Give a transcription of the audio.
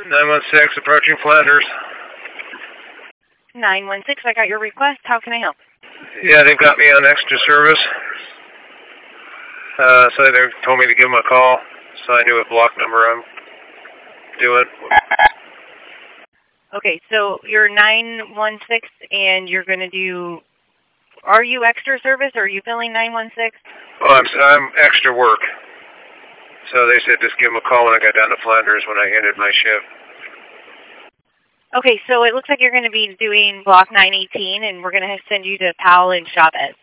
916 approaching Flanders. 916, I got your request. How can I help? Yeah, they've got me on extra service. So they told me to give them a call, so I knew what block number I'm doing. Okay, so you're 916 and you're going to do, are you extra service or are you filling 916? Oh, I'm extra work. So they said just give them a call when I got down to Flanders when I ended my shift. Okay, so it looks like you're going to be doing block 918 and we're going to send you to Powell and Chavez.